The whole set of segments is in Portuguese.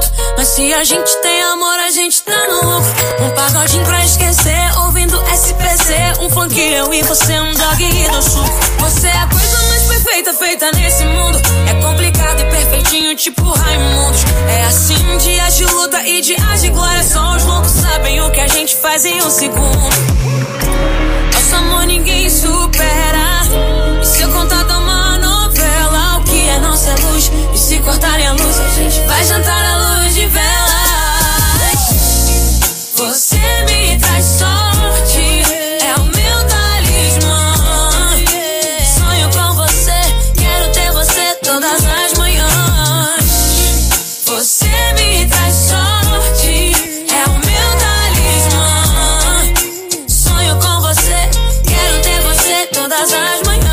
junto. Mas se a gente tem amor, a gente tá no lucro. Um pagodinho pra esquecer, ouvindo SPC. Um funk, eu e você, um dog e do suco. Você é a coisa mais perfeita feita nesse mundo. É complicado e perfeitinho, tipo Raimundos. É assim, dias de luta e dias de glória. Só os loucos sabem o que a gente faz em um segundo. Nosso amor ninguém supera. E se eu contar da uma novela, o que é nossa luz? E se cortarem a luz, a gente vai jantar à luz de velas. Você me traz sorte, é o meu talismã. Sonho com você, quero ter você todas as manhãs. Você me traz sorte, é o meu talismã. Sonho com você, quero ter você todas as manhãs.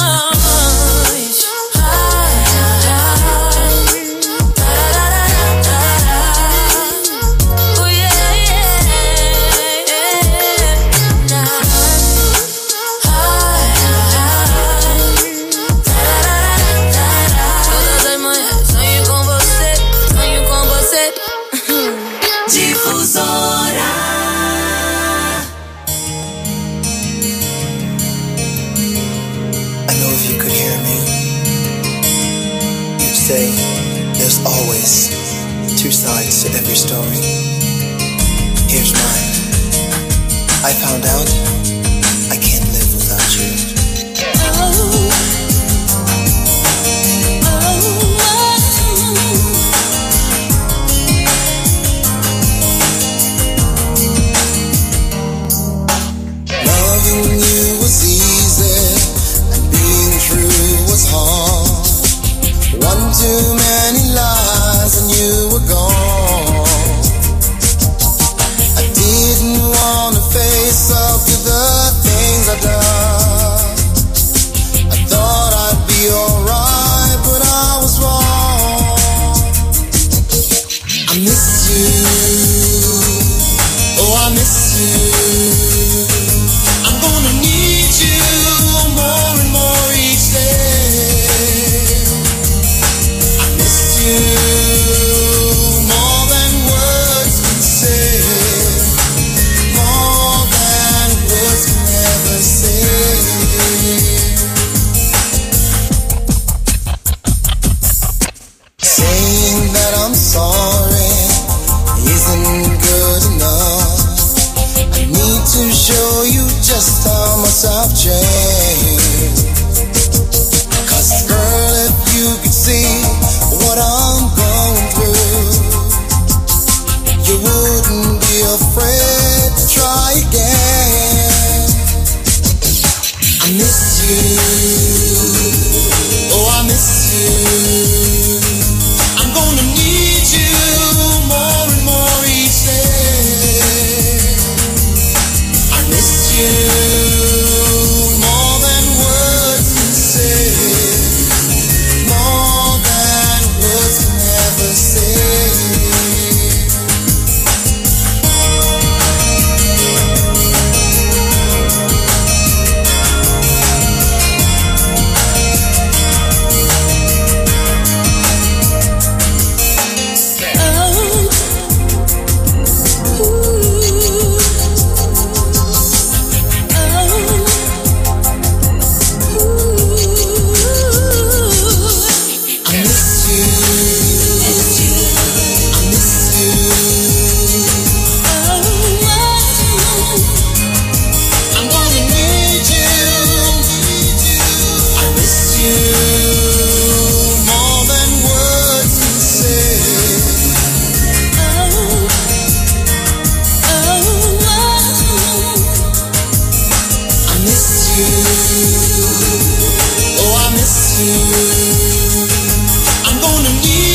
Say, there's always two sides to every story. Here's mine. I found out I can't live without you. Loving you was easy, and being true was hard. One too many lies and you were gone. I didn't wanna face up to the things I've done. I thought I'd be alright, but I was wrong. I miss you, oh I miss you. I'm gonna need you more and more each day. More than words can say, more than words can ever say. Saying that I'm sorry isn't good enough. I need to show you just how much I've changed. 'Cause girl, if you could see what I'm going through, you wouldn't be afraid to try again. I miss you, oh I miss you. I'm gonna need you more and more each day. I miss you more than words can say. I'm gonna need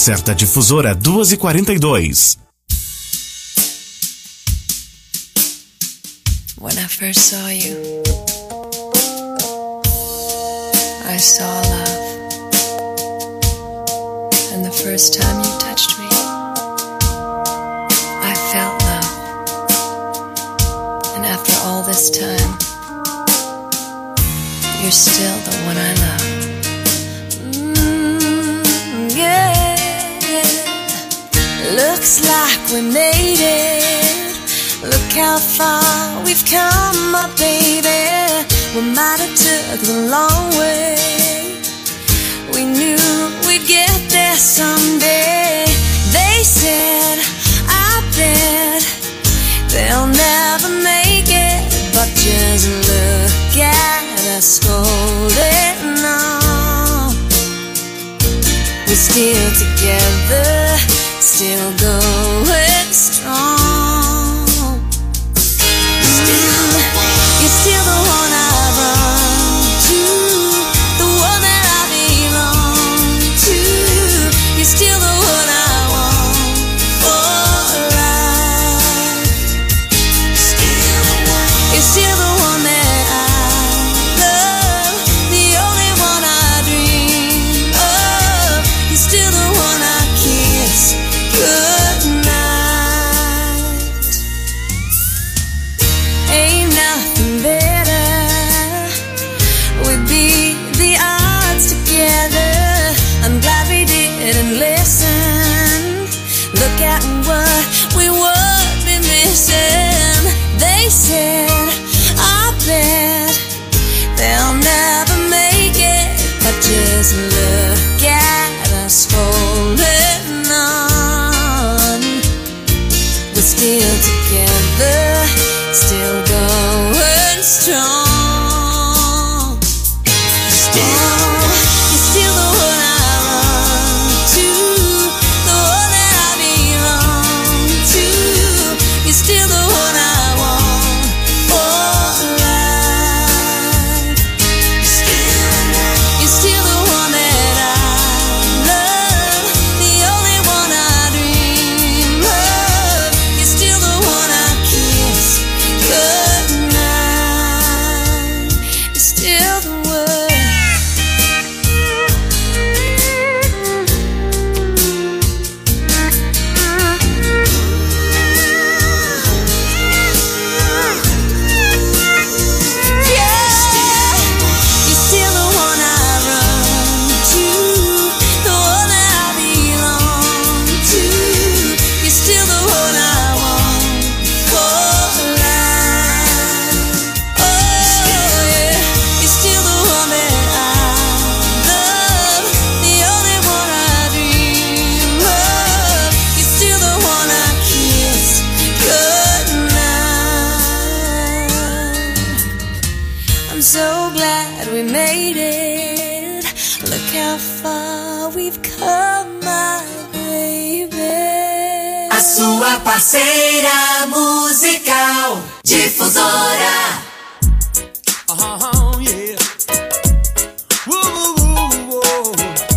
certa Difusora 2h42. When I first saw you, I saw love. And the first time you touched me, I felt love. And after all this time, you're still the one I love. Yeah. Looks like we made it. Look how far we've come, my baby. We might have took the long way. We knew we'd get there someday. They said, I bet they'll never make it. But just look at us holding on. We're still together, still going strong. You're still the one I run to, the one that I belong to. You're still the one I want for life. You're still the one that I love, the only one I dream of. You're still the one I kiss goodnight. Ain't nothing better. We'd beat the odds together. I'm glad we didn't listen. Look at what we would be missing. They said, I bet they'll never make it. But just look at us holding on. We're still together, still going strong. You're still the one I run to, the one that I belong to. You're still the one I want for life. You're still the one that I love, the only one I dream of. You're still the one I kiss goodnight. You're still the one. You're still the one I run to, the one that I belong to. You're still the one I want for life. Oh yeah, you're still the one that I love, the only one I dream of. You're still the one I kiss goodnight. I'm so glad we made it. Look how far we've come, my baby. A sua parceira musical, Difusora. Yeah. Woo, woo, woo.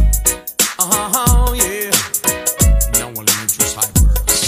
Yeah. No one enters hypers.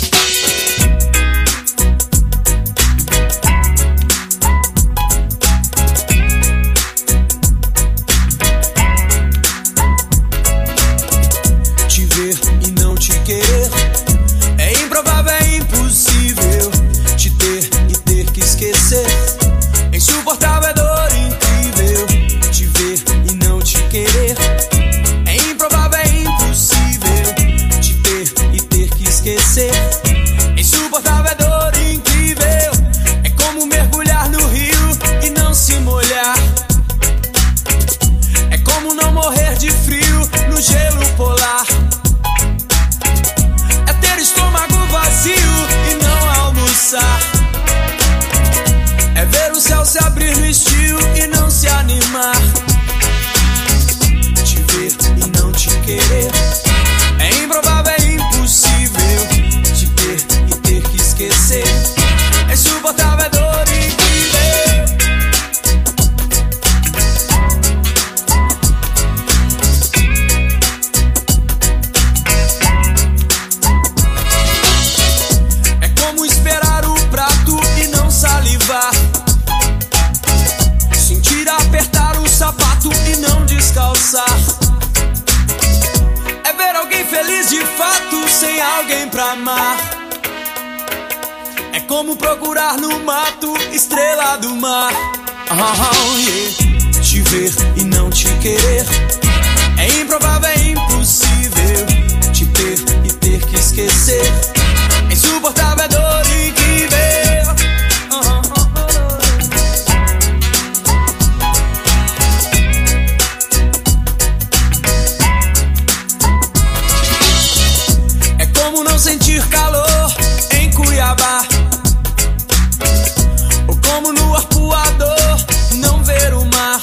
Te ver e não te querer é improvável, é impossível. Te ter e ter que esquecer é insuportável, é dor incrível. Te ver e não te querer é improvável, é impossível. Te ter e ter que esquecer é insuportável, é dor incrível. É como mergulhar no rio e não se molhar. É como não morrer de frio no gelo polar. É ter estômago vazio e não almoçar. É ver o céu se abrir no estio e não se animar. Te ver e não te querer é improvável, é impossível. Te ter e ter que esquecer como procurar no mato estrela do mar. Yeah. Te ver e não te querer é improvável, é impossível. Te ter e ter que esquecer é insuportável, é dor incrível. É como não sentir calor em Cuiabá, ou como no arpoador não ver o mar.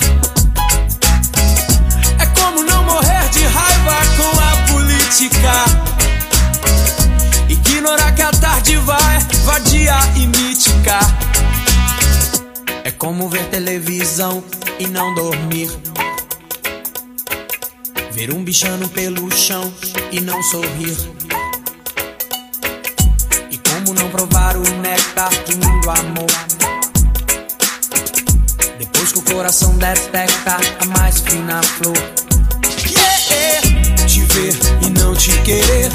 É como não morrer de raiva com a política, ignorar que a tarde vai vadia e mítica. É como ver televisão e não dormir, ver um bichano pelo chão e não sorrir. E como não provar o néctar do amor, depois que o coração detecta a mais fina flor. Yeah! Te ver e não te querer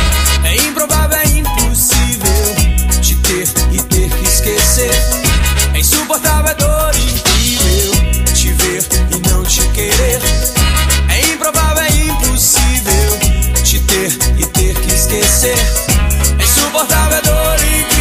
é improvável, é impossível. Te ter e ter que esquecer é insuportável, é dor incrível. Te ver e não te querer é improvável, é impossível. Te ter e ter que esquecer é insuportável, é dor incrível.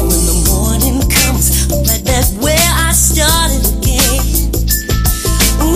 Where I started again.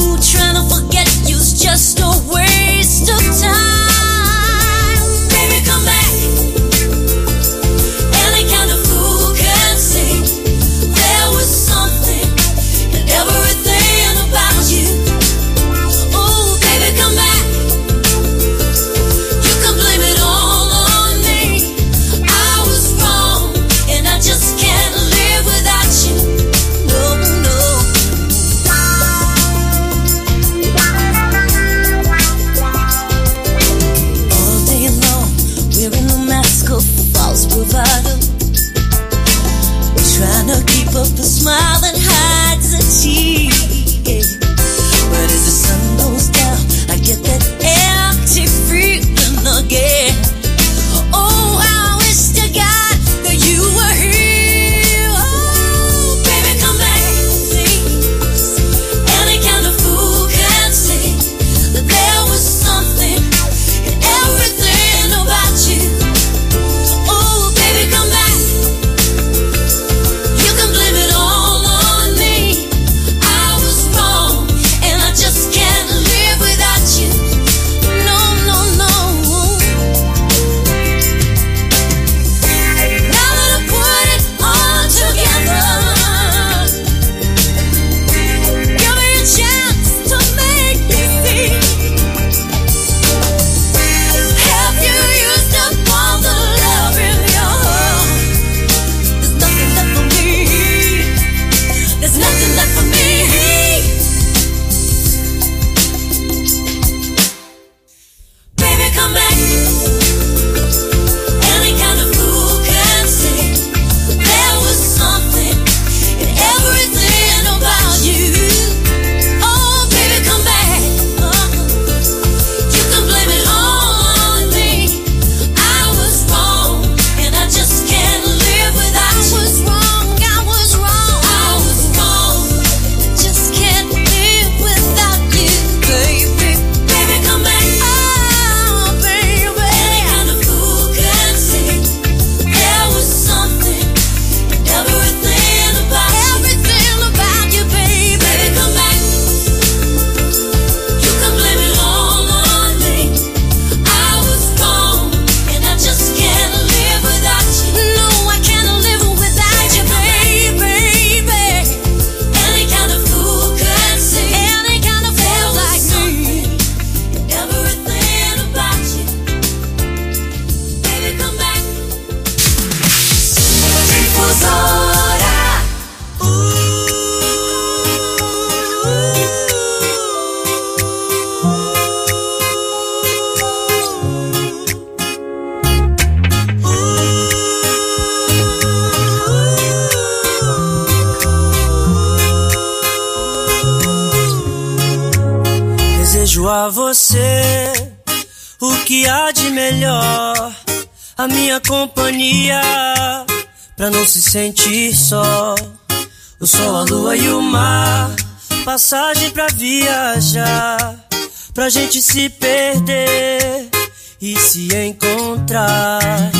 Desejo a você o que há de melhor, a minha companhia, pra não se sentir só. O sol, a lua e o mar, passagem pra viajar, pra gente se perder e se encontrar.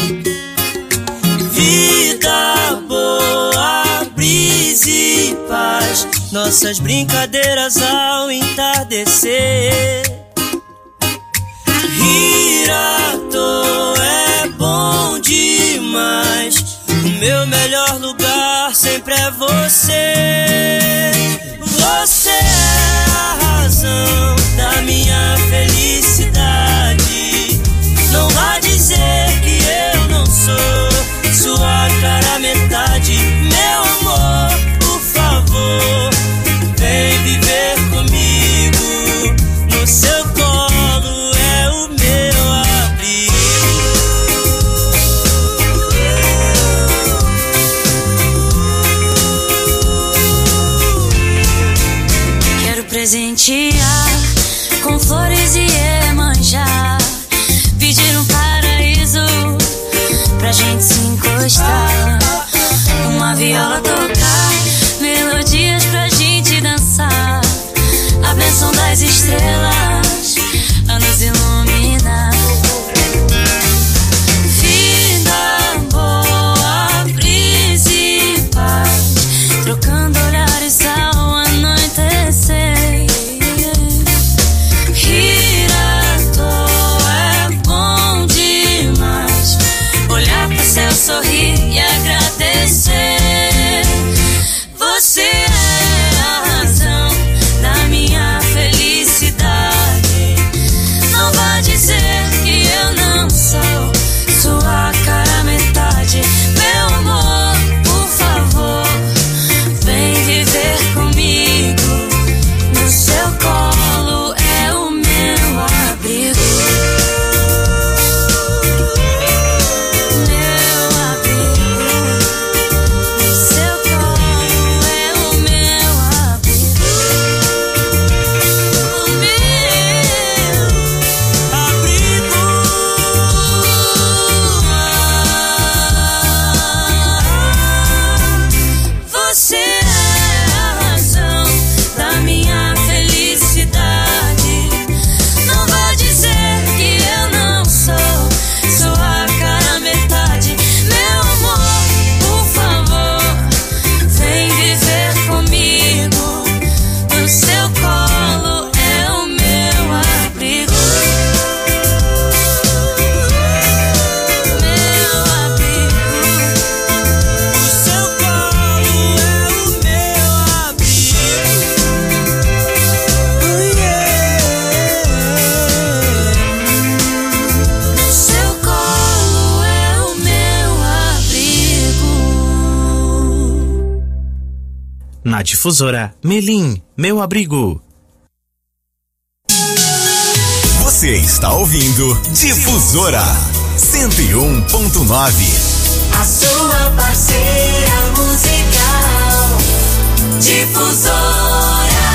Vida boa, brisa e paz, nossas brincadeiras ao entardecer. Rir à toa é bom demais, o meu melhor lugar sempre é você. Você é a razão da minha felicidade. Não vá dizer que eu não sou sua cara metade. Meu amor, por favor, vem viver comigo. No seu colo é o meu abrigo. Quero presentear com flores e Iemanjá, pedir um paraíso pra gente se encostar, uma viola tocar, melodias pra gente dançar, a bênção das estrelas a nos iluminar. Vida boa, brisa e paz, trocando olhares ao anoitecer. Rir à toa é bom demais, olhar pro céu, sorrir e agradecer. Você é a razão da minha felicidade. Não vá dizer que eu não sou sua cara metade. Meu amor, por favor, vem viver comigo. No seu colo é o meu abrigo. Meu abrigo. No seu colo é o meu abrigo. O meu Abrigo. Você é a razão da minha felicidade. Não vá dizer que eu não sou sua cara metade. Meu amor, por favor, vem viver comigo. No seu colo é o meu abrigo. Meu abrigo. O seu colo é o meu abrigo. No seu colo é o meu abrigo. Na Difusora, Melim, meu abrigo. Você está ouvindo Difusora 101.9. A sua parceira musical. Difusora.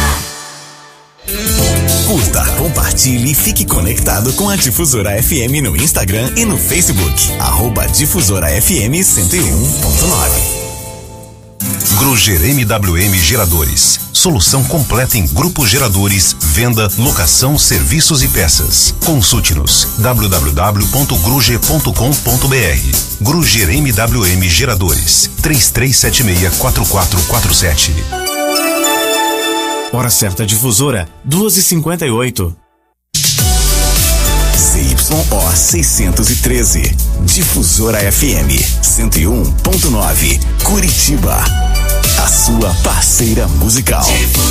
Curta, compartilhe e fique conectado com a Difusora FM no Instagram e no Facebook. @Difusora FM 101.9. Gruger MWM Geradores. Solução completa em grupos geradores, venda, locação, serviços e peças. Consulte-nos www.gruger.com.br. Gruger MWM Geradores. 3376-4447. Hora certa Difusora, 2h58. ZYO 613. Difusora FM 101.9. Curitiba. A sua parceira musical.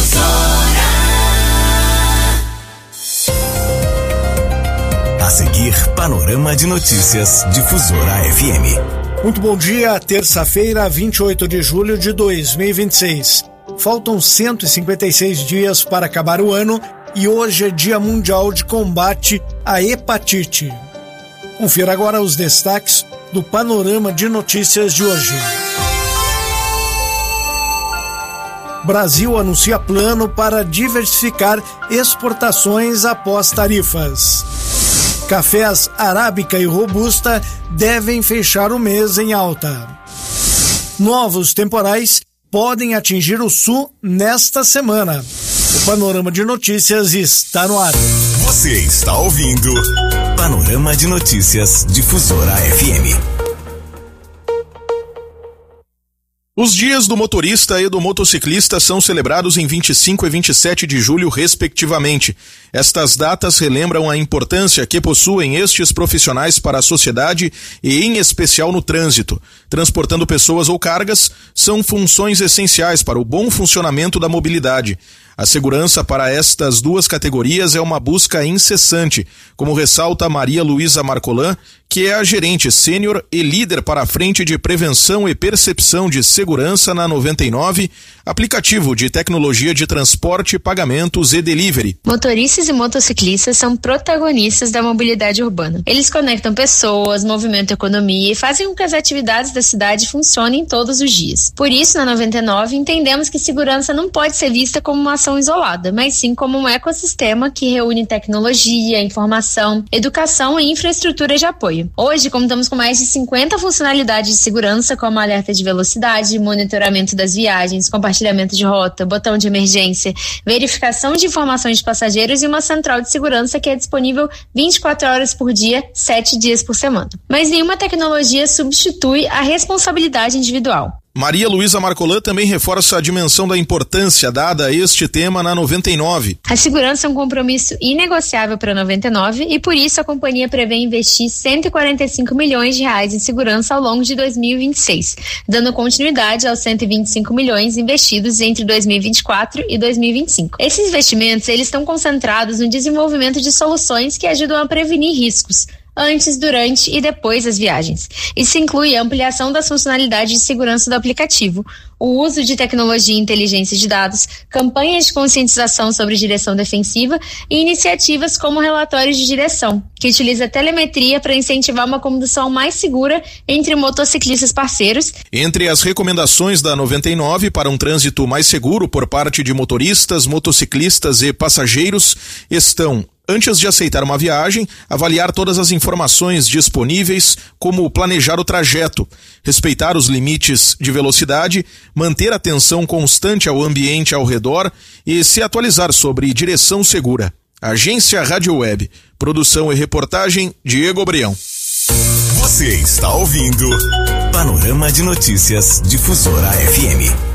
A seguir, panorama de notícias Difusora FM. Muito bom dia, terça-feira, 28 de julho de 2026. Faltam 156 dias para acabar o ano e hoje é Dia Mundial de Combate à Hepatite. Confira agora os destaques do panorama de notícias de hoje. Brasil anuncia plano para diversificar exportações após tarifas. Cafés Arábica e Robusta devem fechar o mês em alta. Novos temporais podem atingir o sul nesta semana. O Panorama de Notícias está no ar. Você está ouvindo Panorama de Notícias Difusora FM. Os dias do motorista e do motociclista são celebrados em 25 e 27 de julho, respectivamente. Estas datas relembram a importância que possuem estes profissionais para a sociedade e, em especial, no trânsito. Transportando pessoas ou cargas, são funções essenciais para o bom funcionamento da mobilidade. A segurança para estas duas categorias é uma busca incessante, como ressalta Maria Luísa Marcolan, que é a gerente sênior e líder para a frente de prevenção e percepção de segurança na 99, aplicativo de tecnologia de transporte, pagamentos e delivery. Motoristas e motociclistas são protagonistas da mobilidade urbana. Eles conectam pessoas, movimentam a economia e fazem com que as atividades da cidade funcionem todos os dias. Por isso, na 99, entendemos que segurança não pode ser vista como uma ação isolada, mas sim como um ecossistema que reúne tecnologia, informação, educação e infraestrutura de apoio. Hoje, contamos com mais de 50 funcionalidades de segurança, como alerta de velocidade, monitoramento das viagens, compartilhamento de rota, botão de emergência, verificação de informações de passageiros e uma central de segurança que é disponível 24 horas por dia, 7 dias por semana. Mas nenhuma tecnologia substitui a responsabilidade individual. Maria Luísa Marcolan também reforça a dimensão da importância dada a este tema na 99. A segurança é um compromisso inegociável para a 99 e por isso a companhia prevê investir 145 milhões de reais em segurança ao longo de 2026, dando continuidade aos 125 milhões investidos entre 2024 e 2025. Esses investimentos eles estão concentrados no desenvolvimento de soluções que ajudam a prevenir riscos antes, durante e depois das viagens. Isso inclui a ampliação das funcionalidades de segurança do aplicativo, o uso de tecnologia e inteligência de dados, campanhas de conscientização sobre direção defensiva e iniciativas como relatórios de direção, que utiliza telemetria para incentivar uma condução mais segura entre motociclistas parceiros. Entre as recomendações da 99 para um trânsito mais seguro por parte de motoristas, motociclistas e passageiros estão: antes de aceitar uma viagem, avaliar todas as informações disponíveis, como planejar o trajeto, respeitar os limites de velocidade, manter atenção constante ao ambiente ao redor e se atualizar sobre direção segura. Agência Rádio Web. Produção e reportagem, Diego Brião. Você está ouvindo Panorama de Notícias Difusora FM.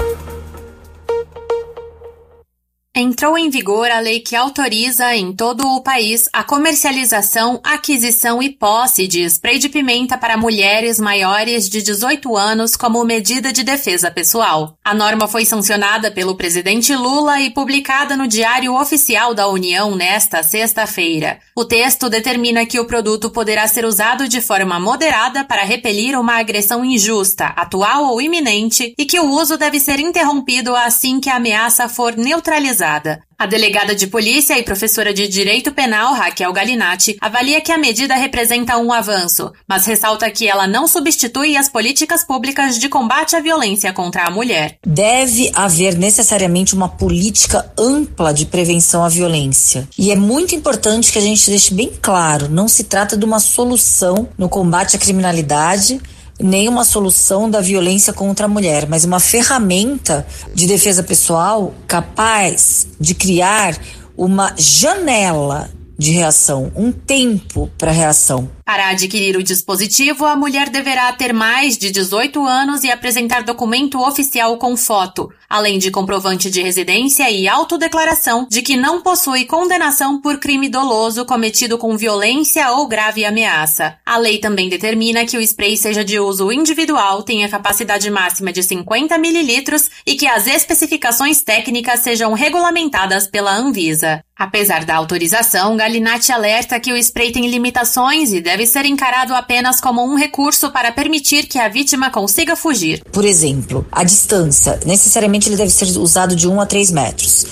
Entrou em vigor a lei que autoriza em todo o país a comercialização, aquisição e posse de spray de pimenta para mulheres maiores de 18 anos como medida de defesa pessoal. A norma foi sancionada pelo presidente Lula e publicada no Diário Oficial da União nesta sexta-feira. O texto determina que o produto poderá ser usado de forma moderada para repelir uma agressão injusta, atual ou iminente, e que o uso deve ser interrompido assim que a ameaça for neutralizada. A delegada de polícia e professora de Direito Penal, Raquel Galinatti, avalia que a medida representa um avanço, mas ressalta que ela não substitui as políticas públicas de combate à violência contra a mulher. Deve haver necessariamente uma política ampla de prevenção à violência. E é muito importante que a gente deixe bem claro, não se trata de uma solução no combate à criminalidade, nem uma solução da violência contra a mulher, mas uma ferramenta de defesa pessoal capaz de criar uma janela de reação, um tempo para reação. Para adquirir o dispositivo, a mulher deverá ter mais de 18 anos e apresentar documento oficial com foto, além de comprovante de residência e autodeclaração de que não possui condenação por crime doloso cometido com violência ou grave ameaça. A lei também determina que o spray seja de uso individual, tenha capacidade máxima de 50 ml e que as especificações técnicas sejam regulamentadas pela Anvisa. Apesar da autorização, Galinatti alerta que o spray tem limitações e deve ser encarado apenas como um recurso para permitir que a vítima consiga fugir. Por exemplo, a distância, necessariamente ele deve ser usado de 1 a 3 metros. Se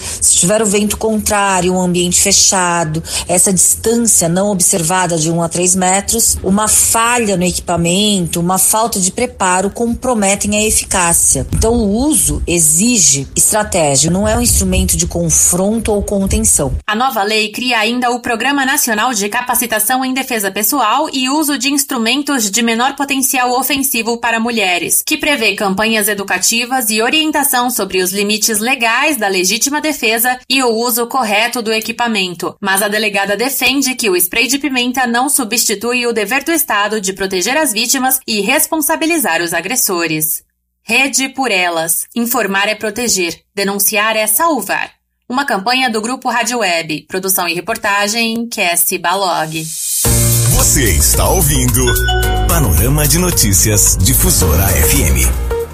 tiver o vento contrário, um ambiente fechado, essa distância não observada de 1 a 3 metros, uma falha no equipamento, uma falta de preparo comprometem a eficácia. Então o uso exige estratégia, não é um instrumento de confronto ou contenção. A nova lei cria ainda o Programa Nacional de Capacitação em Defesa Pessoal e Uso de Instrumentos de Menor Potencial Ofensivo para Mulheres, que prevê campanhas educativas e orientação sobre os limites legais da legítima defesa e o uso correto do equipamento. Mas a delegada defende que o spray de pimenta não substitui o dever do Estado de proteger as vítimas e responsabilizar os agressores. Rede por Elas. Informar é proteger. Denunciar é salvar. Uma campanha do Grupo Rádio Web. Produção e reportagem, Cassie Balog. Você está ouvindo Panorama de Notícias Difusora FM.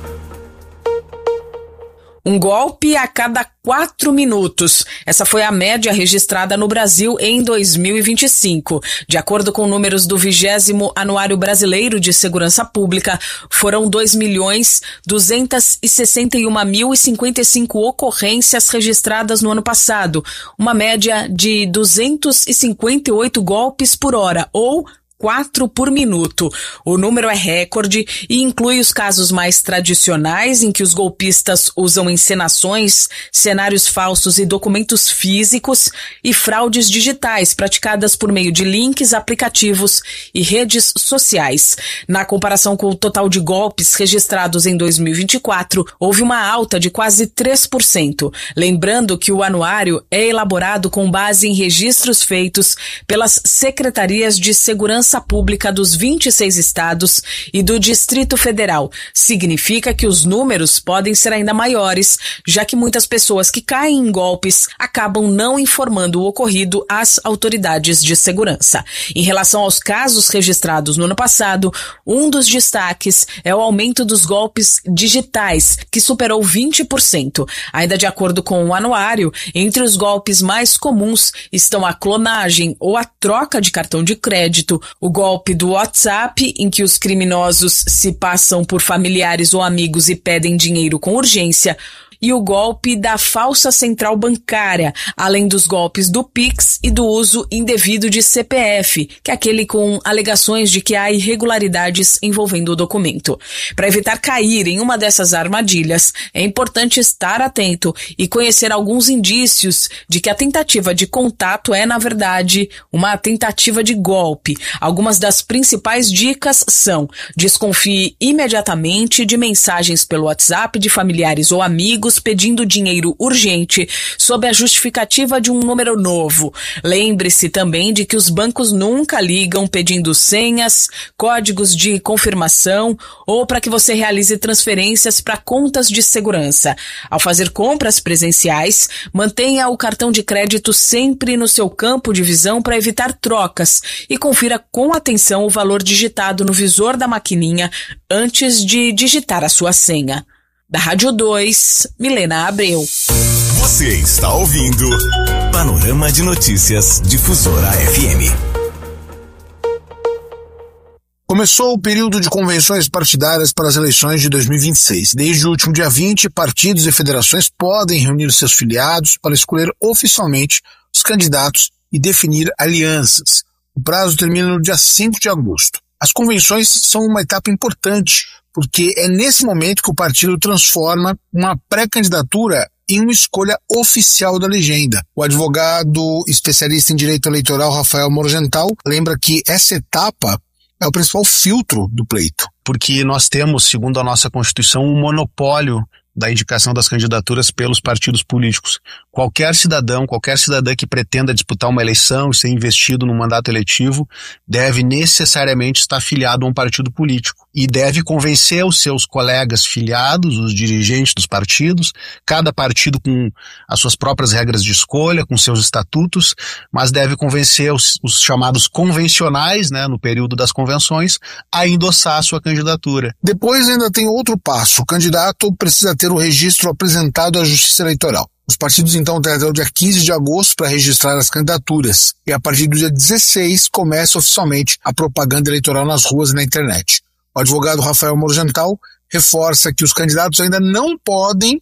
Um golpe a cada 4 minutos. Essa foi a média registrada no Brasil em 2025. De acordo com números do 20º Anuário Brasileiro de Segurança Pública, foram 2.261.055 ocorrências registradas no ano passado, uma média de 258 golpes por hora, ou 4 por minuto. O número é recorde e inclui os casos mais tradicionais em que os golpistas usam encenações, cenários falsos e documentos físicos e fraudes digitais praticadas por meio de links, aplicativos e redes sociais. Na comparação com o total de golpes registrados em 2024, houve uma alta de quase 3%. Lembrando que o anuário é elaborado com base em registros feitos pelas secretarias de segurança pública dos 26 estados e do Distrito Federal. Significa que os números podem ser ainda maiores, já que muitas pessoas que caem em golpes acabam não informando o ocorrido às autoridades de segurança. Em relação aos casos registrados no ano passado, um dos destaques é o aumento dos golpes digitais, que superou 20%. Ainda de acordo com o anuário, entre os golpes mais comuns estão a clonagem ou a troca de cartão de crédito, o golpe do WhatsApp, em que os criminosos se passam por familiares ou amigos e pedem dinheiro com urgência, e o golpe da falsa central bancária, além dos golpes do Pix e do uso indevido de CPF, que é aquele com alegações de que há irregularidades envolvendo o documento. Para evitar cair em uma dessas armadilhas, é importante estar atento e conhecer alguns indícios de que a tentativa de contato é, na verdade, uma tentativa de golpe. Algumas das principais dicas são: desconfie imediatamente de mensagens pelo WhatsApp de familiares ou amigos pedindo dinheiro urgente sob a justificativa de um número novo. Lembre-se também de que os bancos nunca ligam pedindo senhas, códigos de confirmação ou para que você realize transferências para contas de segurança. Ao fazer compras presenciais, mantenha o cartão de crédito sempre no seu campo de visão para evitar trocas e confira com atenção o valor digitado no visor da maquininha antes de digitar a sua senha. Da Rádio 2, Milena Abreu. Você está ouvindo Panorama de Notícias Difusora FM. Começou o período de convenções partidárias para as eleições de 2026. Desde o último dia 20, partidos e federações podem reunir seus filiados para escolher oficialmente os candidatos e definir alianças. O prazo termina no dia 5 de agosto. As convenções são uma etapa importante, porque é nesse momento que o partido transforma uma pré-candidatura em uma escolha oficial da legenda. O advogado especialista em direito eleitoral Rafael Morgental lembra que essa etapa é o principal filtro do pleito. Porque nós temos, segundo a nossa Constituição, um monopólio da indicação das candidaturas pelos partidos políticos. Qualquer cidadão, qualquer cidadã que pretenda disputar uma eleição e ser investido no mandato eletivo deve necessariamente estar filiado a um partido político e deve convencer os seus colegas filiados, os dirigentes dos partidos, cada partido com as suas próprias regras de escolha, com seus estatutos, mas deve convencer os chamados convencionais, no período das convenções, a endossar a sua candidatura. Depois ainda tem outro passo. O candidato precisa ter o registro apresentado à Justiça Eleitoral. Os partidos então têm até o dia 15 de agosto para registrar as candidaturas e a partir do dia 16 começa oficialmente a propaganda eleitoral nas ruas e na internet. O advogado Rafael Morgental reforça que os candidatos ainda não podem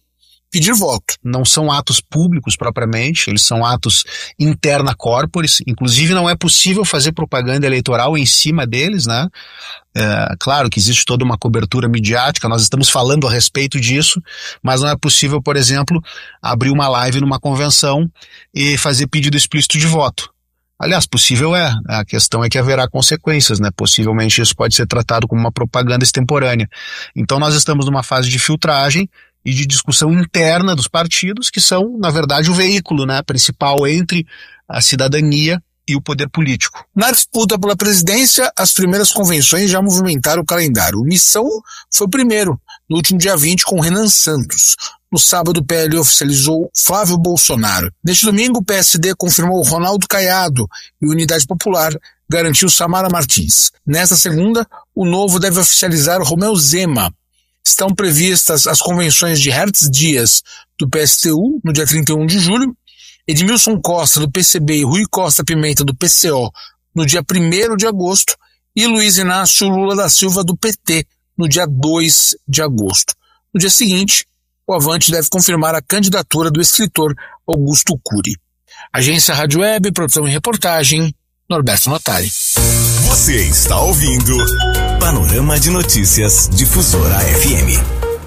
pedir voto. Não são atos públicos propriamente, eles são atos interna corporis, inclusive não é possível fazer propaganda eleitoral em cima deles, né? Claro que existe toda uma cobertura midiática, nós estamos falando a respeito disso, mas não é possível, por exemplo, abrir uma live numa convenção e fazer pedido explícito de voto. Aliás, possível é, a questão é que haverá consequências, né? Possivelmente isso pode ser tratado como uma propaganda extemporânea. Então nós estamos numa fase de filtragem e de discussão interna dos partidos, que são, na verdade, o veículo, né, principal entre a cidadania e o poder político. Na disputa pela presidência, as primeiras convenções já movimentaram o calendário. O Missão foi o primeiro, no último dia 20, com Renan Santos. No sábado, o PL oficializou Flávio Bolsonaro. Neste domingo, o PSD confirmou Ronaldo Caiado e o Unidade Popular garantiu Samara Martins. Nesta segunda, o Novo deve oficializar Romeu Zema. Estão previstas as convenções de Hertz Dias, do PSTU, no dia 31 de julho, Edmilson Costa, do PCB, e Rui Costa Pimenta, do PCO, no dia 1º de agosto, e Luiz Inácio Lula da Silva, do PT, no dia 2 de agosto. No dia seguinte, o Avante deve confirmar a candidatura do escritor Augusto Cury. Agência Rádio Web, produção e reportagem, Norberto Notari. Você está ouvindo Panorama de Notícias Difusora FM.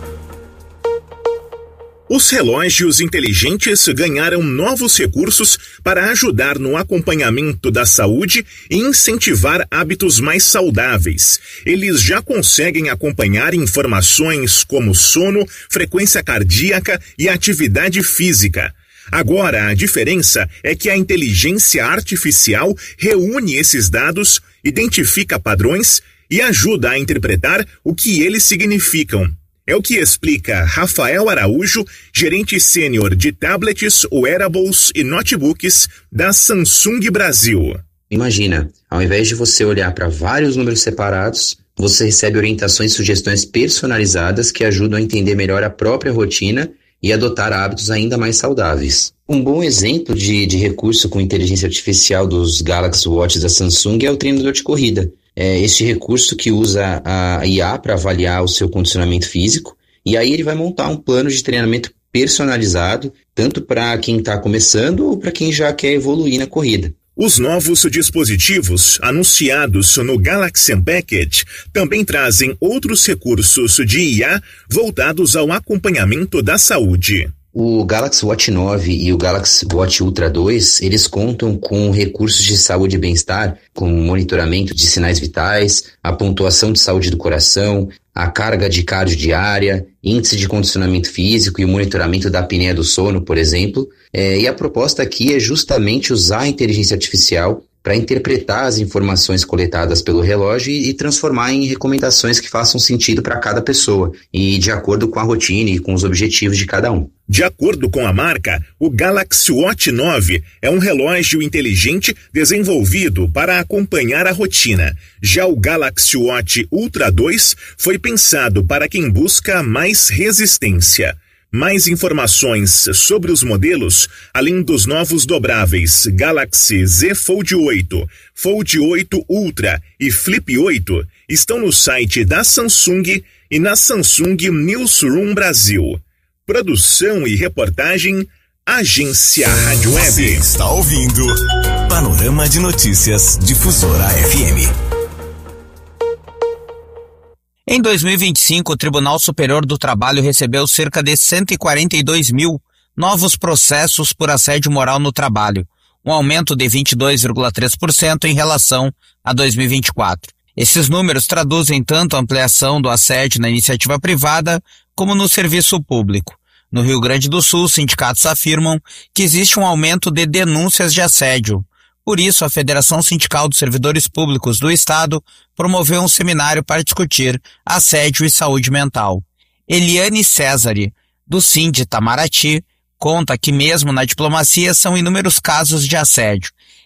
Os relógios inteligentes ganharam novos recursos para ajudar no acompanhamento da saúde e incentivar hábitos mais saudáveis. Eles já conseguem acompanhar informações como sono, frequência cardíaca e atividade física. Agora, a diferença é que a inteligência artificial reúne esses dados, identifica padrões e ajuda a interpretar o que eles significam. É o que explica Rafael Araújo, gerente sênior de tablets, wearables e notebooks da Samsung Brasil. Imagina, ao invés de você olhar para vários números separados, você recebe orientações e sugestões personalizadas que ajudam a entender melhor a própria rotina e adotar hábitos ainda mais saudáveis. Um bom exemplo de recurso com inteligência artificial dos Galaxy Watch da Samsung é o treinador de corrida. Este recurso que usa a IA para avaliar o seu condicionamento físico, e aí ele vai montar um plano de treinamento personalizado, tanto para quem está começando ou para quem já quer evoluir na corrida. Os novos dispositivos anunciados no Galaxy Package também trazem outros recursos de IA voltados ao acompanhamento da saúde. O Galaxy Watch 9 e o Galaxy Watch Ultra 2, eles contam com recursos de saúde e bem-estar, como monitoramento de sinais vitais, a pontuação de saúde do coração, a carga de cardio diária, índice de condicionamento físico e o monitoramento da apneia do sono, por exemplo. E a proposta aqui é justamente usar a inteligência artificial para interpretar as informações coletadas pelo relógio e transformar em recomendações que façam sentido para cada pessoa e de acordo com a rotina e com os objetivos de cada um. De acordo com a marca, o Galaxy Watch 9 é um relógio inteligente desenvolvido para acompanhar a rotina. Já o Galaxy Watch Ultra 2 foi pensado para quem busca mais resistência. Mais informações sobre os modelos, além dos novos dobráveis Galaxy Z Fold 8, Fold 8 Ultra e Flip 8, estão no site da Samsung e na Samsung Newsroom Brasil. Produção e reportagem, Agência Rádio Web. Você está ouvindo Panorama de Notícias Difusora FM. Em 2025, o Tribunal Superior do Trabalho recebeu cerca de 142 mil novos processos por assédio moral no trabalho, um aumento de 22,3% em relação a 2024. Esses números traduzem tanto a ampliação do assédio na iniciativa privada como no serviço público. No Rio Grande do Sul, sindicatos afirmam que existe um aumento de denúncias de assédio. Por isso, a Federação Sindical dos Servidores Públicos do Estado promoveu um seminário para discutir assédio e saúde mental. Eliane Césare, do Sind Itamaraty, conta que mesmo na diplomacia são inúmeros casos de assédio.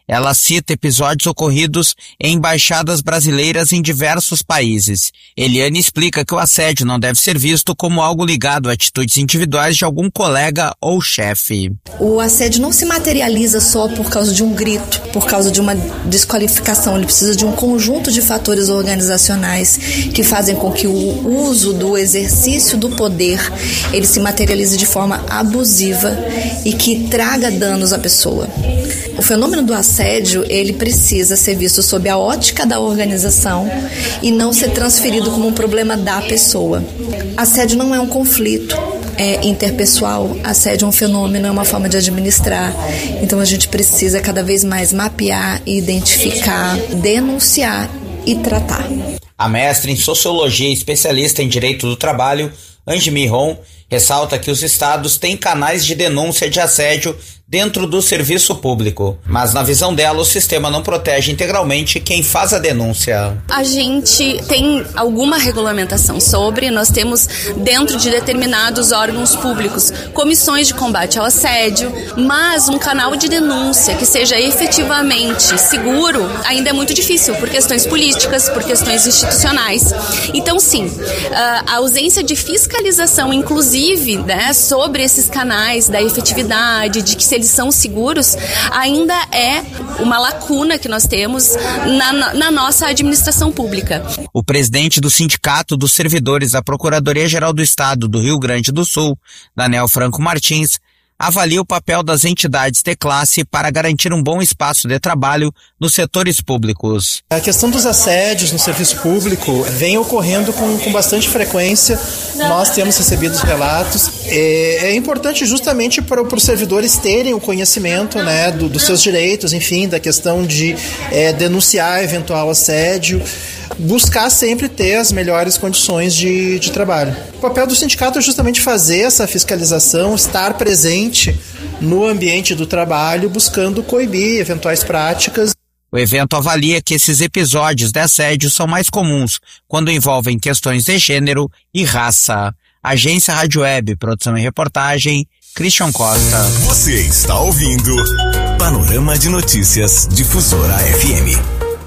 Ela cita episódios ocorridos em embaixadas brasileiras em diversos países. Eliane explica que o assédio não deve ser visto como algo ligado a atitudes individuais de algum colega ou chefe. O assédio não se materializa só por causa de um grito, por causa de uma desqualificação. Ele precisa de um conjunto de fatores organizacionais que fazem com que o uso do exercício do poder ele se materialize de forma abusiva e que traga danos à pessoa. O fenômeno do assédio, ele precisa ser visto sob a ótica da organização e não ser transferido como um problema da pessoa. Assédio não é um conflito interpessoal, assédio é um fenômeno, é uma forma de administrar. Então a gente precisa cada vez mais mapear, identificar, denunciar e tratar. A mestre em Sociologia e especialista em Direito do Trabalho, Angie Miron, ressalta que os estados têm canais de denúncia de assédio dentro do serviço público, mas na visão dela o sistema não protege integralmente quem faz a denúncia. A gente tem alguma regulamentação sobre, nós temos dentro de determinados órgãos públicos comissões de combate ao assédio, mas um canal de denúncia que seja efetivamente seguro ainda é muito difícil por questões políticas, por questões institucionais. Então sim, a ausência de fiscalização inclusive, né, sobre esses canais, da efetividade, de que se eles são seguros, ainda é uma lacuna que nós temos na nossa administração pública. O presidente do Sindicato dos Servidores da Procuradoria-Geral do Estado do Rio Grande do Sul, Daniel Franco Martins, avalia o papel das entidades de classe para garantir um bom espaço de trabalho nos setores públicos. A questão dos assédios no serviço público vem ocorrendo com bastante frequência. Nós temos recebido relatos. É importante justamente para os servidores terem o conhecimento, né, dos seus direitos, enfim, da questão de denunciar eventual assédio, buscar sempre ter as melhores condições de trabalho. O papel do sindicato é justamente fazer essa fiscalização, estar presente no ambiente do trabalho, buscando coibir eventuais práticas. O evento avalia que esses episódios de assédio são mais comuns quando envolvem questões de gênero e raça. Agência Rádio Web, produção e reportagem, Christian Costa. Você está ouvindo Panorama de Notícias Difusora FM.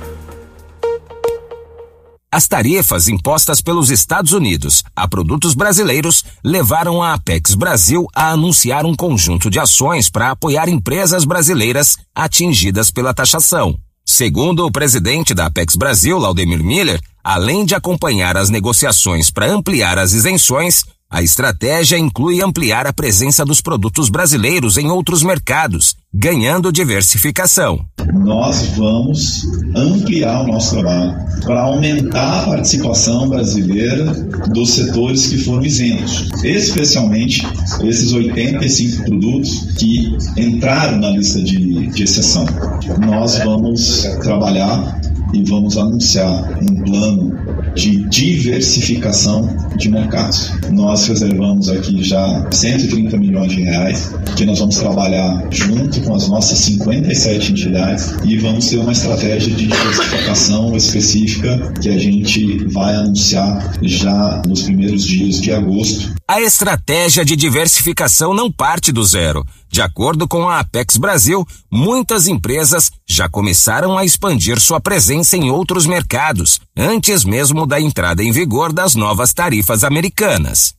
As tarifas impostas pelos Estados Unidos a produtos brasileiros levaram a Apex Brasil a anunciar um conjunto de ações para apoiar empresas brasileiras atingidas pela taxação. Segundo o presidente da Apex Brasil, Laudemir Miller, além de acompanhar as negociações para ampliar as isenções, a estratégia inclui ampliar a presença dos produtos brasileiros em outros mercados, ganhando diversificação. Nós vamos ampliar o nosso trabalho para aumentar a participação brasileira dos setores que foram isentos, especialmente esses 85 produtos que entraram na lista de exceção. Nós vamos trabalhar e vamos anunciar um plano de diversificação de mercados. Nós reservamos aqui já 130 milhões de reais, que nós vamos trabalhar junto com as nossas 57 entidades e vamos ter uma estratégia de diversificação específica que a gente vai anunciar já nos primeiros dias de agosto. A estratégia de diversificação não parte do zero. De acordo com a Apex Brasil, muitas empresas já começaram a expandir sua presença em outros mercados, antes mesmo da entrada em vigor das novas tarifas americanas.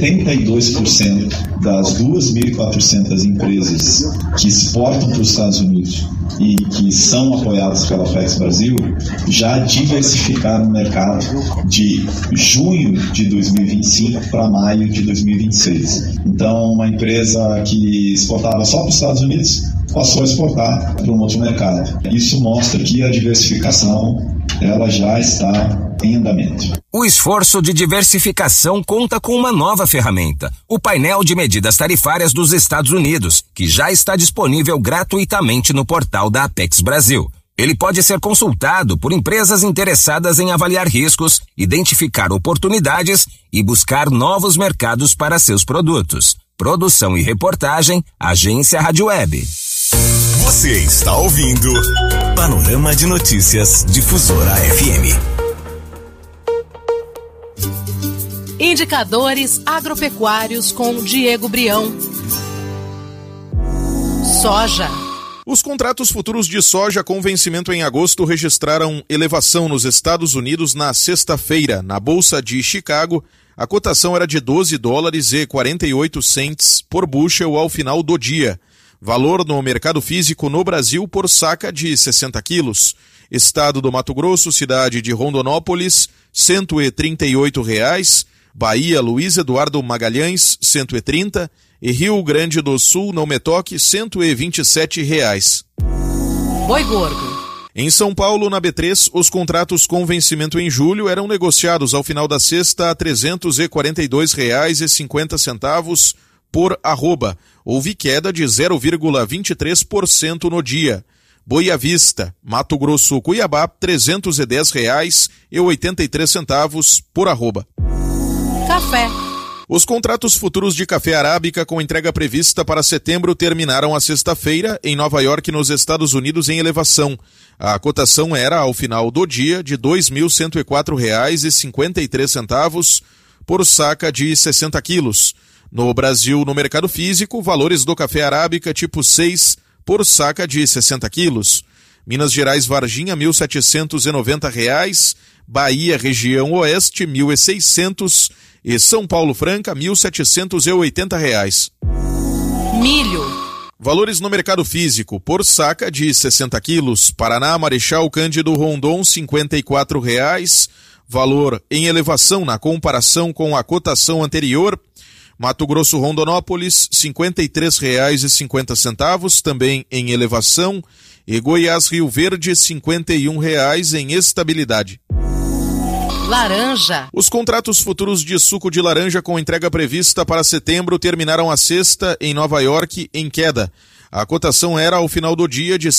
72% das 2.400 empresas que exportam para os Estados Unidos e que são apoiadas pela Apex Brasil já diversificaram o mercado de junho de 2025 para maio de 2026. Então, uma empresa que exportava só para os Estados Unidos passou a exportar para um outro mercado. Isso mostra que a diversificação ela já está em andamento. O esforço de diversificação conta com uma nova ferramenta, o painel de medidas tarifárias dos Estados Unidos, que já está disponível gratuitamente no portal da Apex Brasil. Ele pode ser consultado por empresas interessadas em avaliar riscos, identificar oportunidades e buscar novos mercados para seus produtos. Produção e reportagem, Agência Rádio Web. Você está ouvindo Panorama de Notícias Difusora FM. Indicadores agropecuários com Diego Brião. Soja. Os contratos futuros de soja com vencimento em agosto registraram elevação nos Estados Unidos na sexta-feira. Na Bolsa de Chicago, a cotação era de $12,48 por bushel ao final do dia. Valor no mercado físico no Brasil por saca de 60 quilos. Estado do Mato Grosso, cidade de Rondonópolis, R$138. Bahia, Luiz Eduardo Magalhães, 130. E Rio Grande do Sul, Não Me Toque, R$127. Boi gordo. Em São Paulo, na B3, os contratos com vencimento em julho eram negociados ao final da sexta a R$ 342,50 por arroba. Houve queda de 0,23% no dia. Boi à vista, Mato Grosso, Cuiabá, R$ 310,83 por arroba. Café. Os contratos futuros de café arábica com entrega prevista para setembro terminaram a sexta-feira em Nova York, nos Estados Unidos, em elevação. A cotação era, ao final do dia, de R$ 2.104,53 por saca de 60 quilos. No Brasil, no mercado físico, valores do café arábica tipo 6 por saca de 60 quilos. Minas Gerais, Varginha, R$ 1.790. Bahia, região oeste, R$ 1.600. E São Paulo, Franca, R$ 1.780. Milho. Valores no mercado físico, por saca de 60 quilos. Paraná, Marechal Cândido Rondon, R$ 54. Valor em elevação na comparação com a cotação anterior. Mato Grosso, Rondonópolis, R$ 53,50, também em elevação. E Goiás, Rio Verde, R$ 51 em estabilidade. Laranja. Os contratos futuros de suco de laranja com entrega prevista para setembro terminaram a sexta em Nova York em queda. A cotação era, ao final do dia, de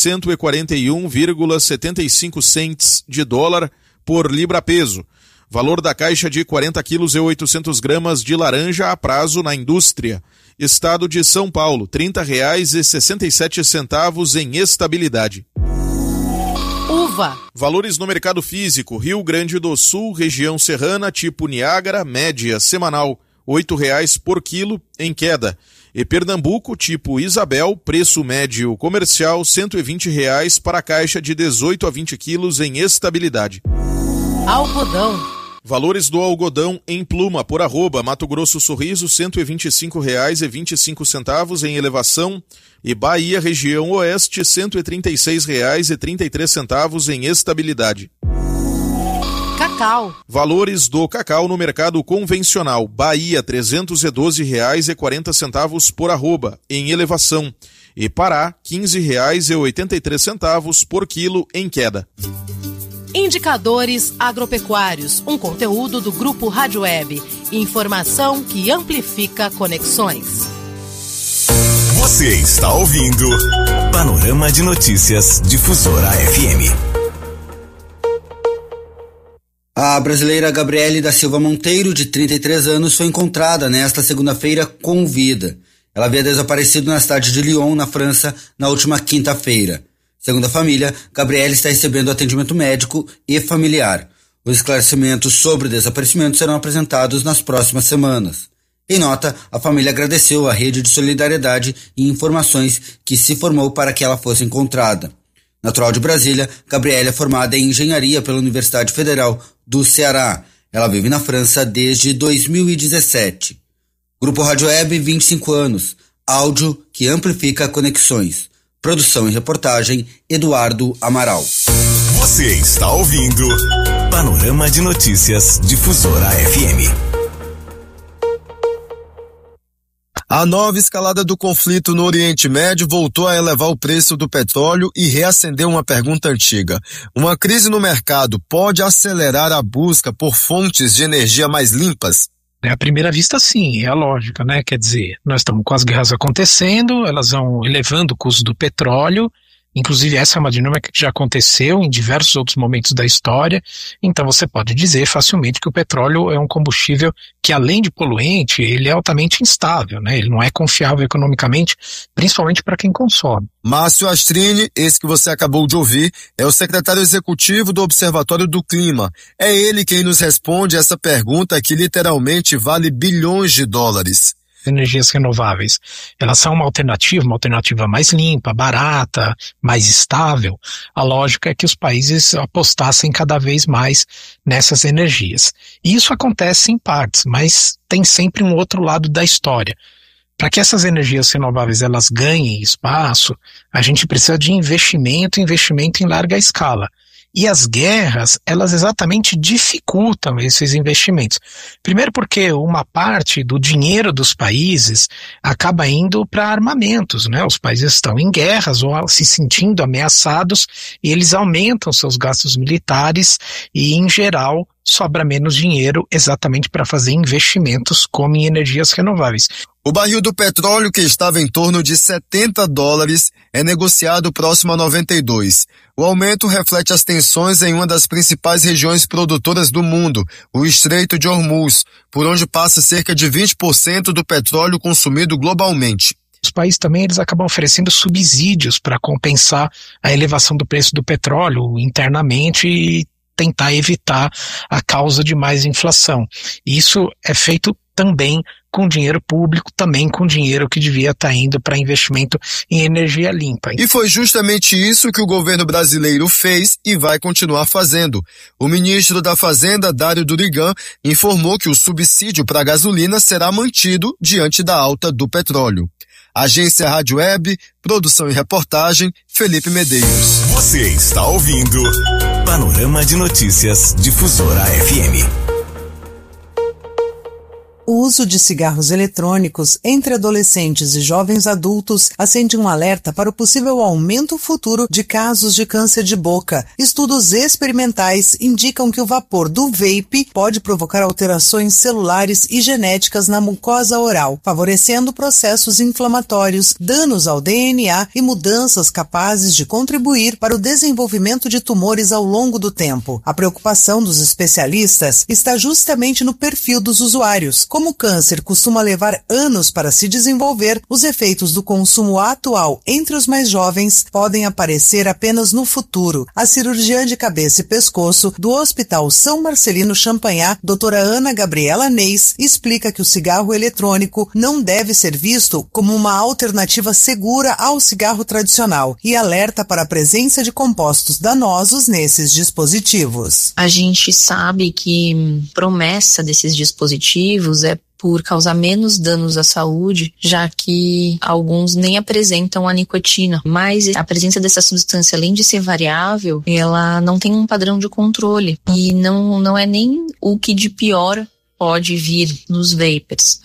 141,75 cents de dólar por libra-peso. Valor da caixa de 40 quilos e 800 gramas de laranja a prazo na indústria. Estado de São Paulo, R$ 30,67 em estabilidade. Uva. Valores no mercado físico, Rio Grande do Sul, região serrana, tipo Niágara, média semanal, R$ 8,00 por quilo, em queda. E Pernambuco, tipo Isabel, preço médio comercial, R$ 120,00 para a caixa de 18 a 20 quilos em estabilidade. Algodão. Valores do algodão em pluma por arroba, Mato Grosso Sorriso, R$ 125,25 em elevação. E Bahia, região oeste, R$ 136,33 em estabilidade. Cacau. Valores do cacau no mercado convencional, Bahia, R$ 312,40 por arroba, em elevação. E Pará, R$ 15,83 por quilo, em queda. Indicadores agropecuários, um conteúdo do Grupo Rádio Web. Informação que amplifica conexões. Você está ouvindo Panorama de Notícias Difusora FM. A brasileira Gabriele da Silva Monteiro, de 33 anos, foi encontrada nesta segunda-feira com vida. Ela havia desaparecido na cidade de Lyon, na França, na última quinta-feira. Segundo a família, Gabriele está recebendo atendimento médico e familiar. Os esclarecimentos sobre o desaparecimento serão apresentados nas próximas semanas. Em nota, a família agradeceu a rede de solidariedade e informações que se formou para que ela fosse encontrada. Natural de Brasília, Gabriele é formada em engenharia pela Universidade Federal do Ceará. Ela vive na França desde 2017. Grupo Rádio Web, 25 anos. Áudio que amplifica conexões. Produção e reportagem, Eduardo Amaral. Você está ouvindo Panorama de Notícias Difusora FM. A nova escalada do conflito no Oriente Médio voltou a elevar o preço do petróleo e reacendeu uma pergunta antiga. Uma crise no mercado pode acelerar a busca por fontes de energia mais limpas? À primeira vista, sim, é a lógica, né? Quer dizer, nós estamos com as guerras acontecendo, elas vão elevando o custo do petróleo, inclusive essa é uma dinâmica que já aconteceu em diversos outros momentos da história, então você pode dizer facilmente que o petróleo é um combustível que, além de poluente, ele é altamente instável, né? Ele não é confiável economicamente, principalmente para quem consome. Márcio Astrini, esse que você acabou de ouvir, é o secretário executivo do Observatório do Clima. É ele quem nos responde essa pergunta que literalmente vale bilhões de dólares. energias renováveis, elas são uma alternativa mais limpa, barata, mais estável, a lógica é que os países apostassem cada vez mais nessas energias. E isso acontece em partes, mas tem sempre um outro lado da história. Para que essas energias renováveis elas ganhem espaço, a gente precisa de investimento em larga escala. E as guerras, elas exatamente dificultam esses investimentos. Primeiro porque uma parte do dinheiro dos países acaba indo para armamentos, né? Os países estão em guerras ou se sentindo ameaçados e eles aumentam seus gastos militares e, em geral, sobra menos dinheiro exatamente para fazer investimentos como em energias renováveis. O barril do petróleo, que estava em torno de $70, é negociado próximo a 92. O aumento reflete as tensões em uma das principais regiões produtoras do mundo, o Estreito de Hormuz, por onde passa cerca de 20% do petróleo consumido globalmente. Os países também eles acabam oferecendo subsídios para compensar a elevação do preço do petróleo internamente e tentar evitar a causa de mais inflação. Isso é feito também com dinheiro público, também com dinheiro que devia estar indo para investimento em energia limpa. E foi justamente isso que o governo brasileiro fez e vai continuar fazendo. O ministro da Fazenda, Dário Durigan, informou que o subsídio para a gasolina será mantido diante da alta do petróleo. Agência Rádio Web, produção e reportagem, Felipe Medeiros. Você está ouvindo Panorama de Notícias Difusora FM. O uso de cigarros eletrônicos entre adolescentes e jovens adultos acende um alerta para o possível aumento futuro de casos de câncer de boca. Estudos experimentais indicam que o vapor do vape pode provocar alterações celulares e genéticas na mucosa oral, favorecendo processos inflamatórios, danos ao DNA e mudanças capazes de contribuir para o desenvolvimento de tumores ao longo do tempo. A preocupação dos especialistas está justamente no perfil dos usuários. Como o câncer costuma levar anos para se desenvolver, os efeitos do consumo atual entre os mais jovens podem aparecer apenas no futuro. A cirurgiã de cabeça e pescoço do Hospital São Marcelino Champagnat, doutora Ana Gabriela Neis, explica que o cigarro eletrônico não deve ser visto como uma alternativa segura ao cigarro tradicional e alerta para a presença de compostos danosos nesses dispositivos. A gente sabe que promessa desses dispositivos é por causar menos danos à saúde, já que alguns nem apresentam a nicotina. Mas a presença dessa substância, além de ser variável, ela não tem um padrão de controle e não é nem o que de pior pode vir nos vapers.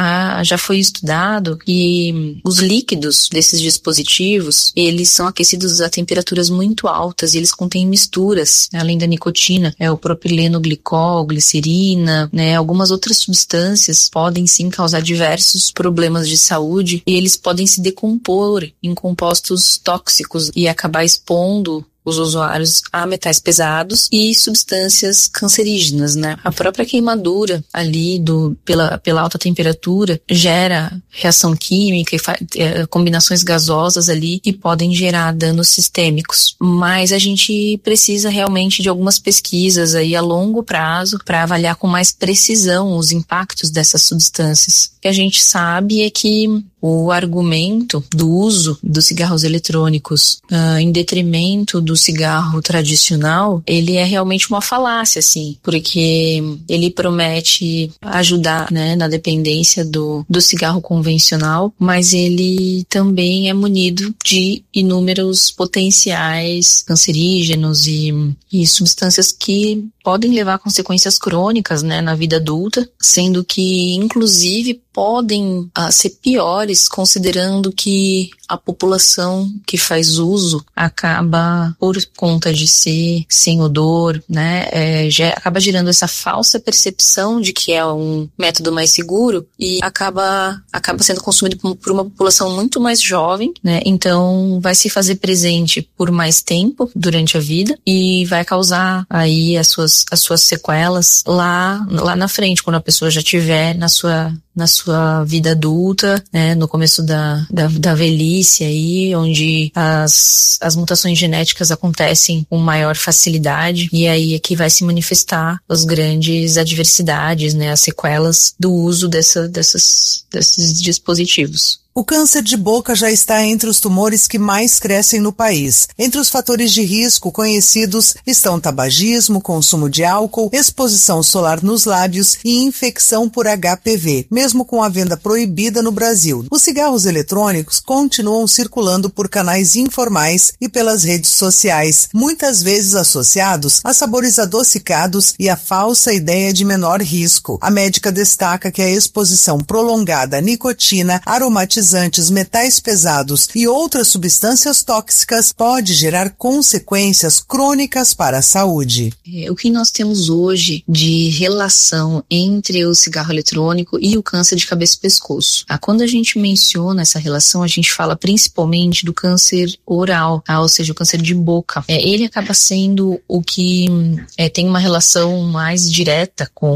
Já foi estudado que os líquidos desses dispositivos, eles são aquecidos a temperaturas muito altas e eles contêm misturas, além da nicotina, o propileno glicol, glicerina, algumas outras substâncias podem sim causar diversos problemas de saúde e eles podem se decompor em compostos tóxicos e acabar expondo os usuários a metais pesados e substâncias cancerígenas, A própria queimadura ali pela alta temperatura gera reação química e combinações gasosas ali que podem gerar danos sistêmicos. Mas a gente precisa realmente de algumas pesquisas aí a longo prazo para avaliar com mais precisão os impactos dessas substâncias. O que a gente sabe é que o argumento do uso dos cigarros eletrônicos em detrimento do cigarro tradicional, ele é realmente uma falácia, assim, porque ele promete ajudar, na dependência do cigarro convencional, mas ele também é munido de inúmeros potenciais cancerígenos e substâncias que podem levar a consequências crônicas, na vida adulta, sendo que, inclusive, podem ser piores, considerando que a população que faz uso acaba, por conta de ser sem odor, acaba gerando essa falsa percepção de que é um método mais seguro e acaba sendo consumido por uma população muito mais jovem, Então vai se fazer presente por mais tempo durante a vida e vai causar aí as suas sequelas lá na frente, quando a pessoa já estiver na sua vida adulta, no começo da velhice, velhice aí, onde as mutações genéticas acontecem com maior facilidade, e aí é que vai se manifestar as grandes adversidades, né, as sequelas do uso desses dispositivos. O câncer de boca já está entre os tumores que mais crescem no país. Entre os fatores de risco conhecidos estão tabagismo, consumo de álcool, exposição solar nos lábios e infecção por HPV, mesmo com a venda proibida no Brasil. Os cigarros eletrônicos continuam circulando por canais informais e pelas redes sociais, muitas vezes associados a sabores adocicados e a falsa ideia de menor risco. A médica destaca que a exposição prolongada à nicotina, aromatizantes, metais pesados e outras substâncias tóxicas pode gerar consequências crônicas para a saúde. O que nós temos hoje de relação entre o cigarro eletrônico e o câncer de cabeça e pescoço? Quando a gente menciona essa relação, a gente fala principalmente do câncer oral, ou seja, o câncer de boca. Ele acaba sendo o que tem uma relação mais direta com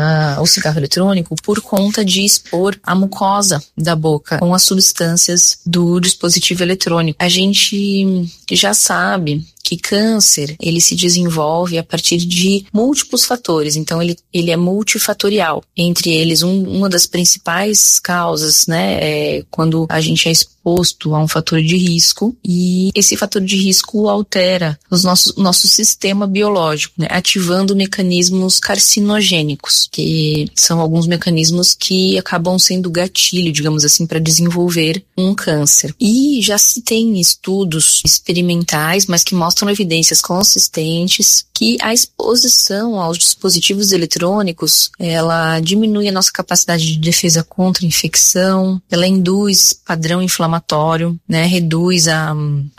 o cigarro eletrônico por conta de expor a mucosa da boca com as substâncias do dispositivo eletrônico. A gente já sabe que câncer, ele se desenvolve a partir de múltiplos fatores, então ele é multifatorial. Entre eles, uma das principais causas, né, é quando a gente é exposto a um fator de risco, e esse fator de risco altera o nosso sistema biológico, né, ativando mecanismos carcinogênicos, que são alguns mecanismos que acabam sendo gatilho, digamos assim, para desenvolver um câncer. E já se tem estudos experimentais, mas que mostram evidências consistentes que a exposição aos dispositivos eletrônicos, ela diminui a nossa capacidade de defesa contra a infecção, ela induz padrão inflamatório, né, reduz a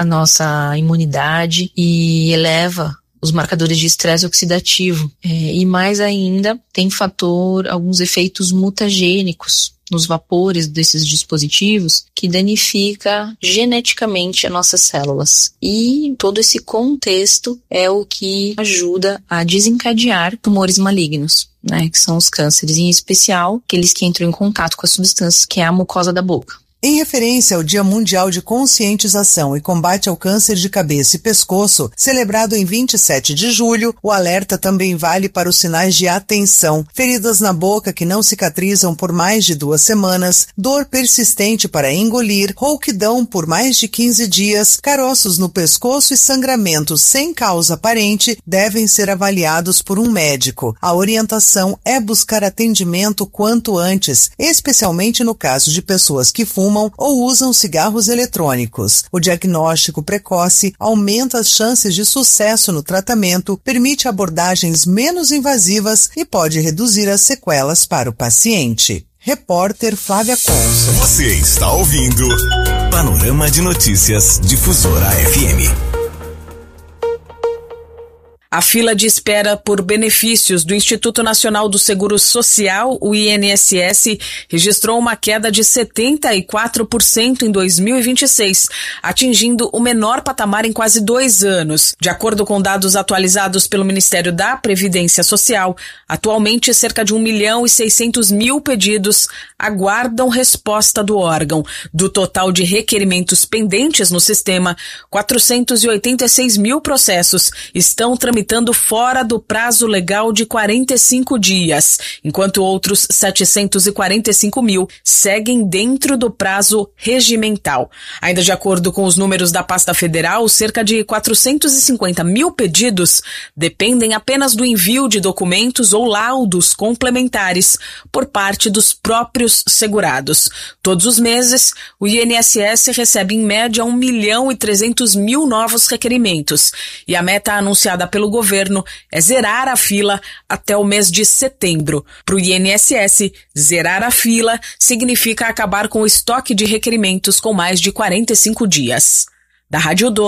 nossa imunidade e eleva os marcadores de estresse oxidativo. E mais ainda, tem alguns efeitos mutagênicos nos vapores desses dispositivos que danifica geneticamente as nossas células. E todo esse contexto é o que ajuda a desencadear tumores malignos, né, que são os cânceres, em especial aqueles que entram em contato com a substância que é a mucosa da boca. Em referência ao Dia Mundial de Conscientização e Combate ao Câncer de Cabeça e Pescoço, celebrado em 27 de julho, o alerta também vale para os sinais de atenção: feridas na boca que não cicatrizam por mais de 2 semanas, dor persistente para engolir, rouquidão por mais de 15 dias, caroços no pescoço e sangramentos sem causa aparente devem ser avaliados por um médico. A orientação é buscar atendimento quanto antes, especialmente no caso de pessoas que fumam ou usam cigarros eletrônicos. O diagnóstico precoce aumenta as chances de sucesso no tratamento, permite abordagens menos invasivas e pode reduzir as sequelas para o paciente. Repórter Flávia Conso. Você está ouvindo Panorama de Notícias Difusora FM. A fila de espera por benefícios do Instituto Nacional do Seguro Social, o INSS, registrou uma queda de 74% em 2026, atingindo o menor patamar em quase 2 anos. De acordo com dados atualizados pelo Ministério da Previdência Social, atualmente cerca de 1.600.000 pedidos aguardam resposta do órgão. Do total de requerimentos pendentes no sistema, 486.000 processos estão tramitando fora do prazo legal de 45 dias, enquanto outros 745.000 seguem dentro do prazo regimental. Ainda de acordo com os números da pasta federal, cerca de 450.000 pedidos dependem apenas do envio de documentos ou laudos complementares por parte dos próprios segurados. Todos os meses, o INSS recebe em média 1.300.000 novos requerimentos, e a meta anunciada pelo governo é zerar a fila até o mês de setembro. Para o INSS, zerar a fila significa acabar com o estoque de requerimentos com mais de 45 dias. Da Rádio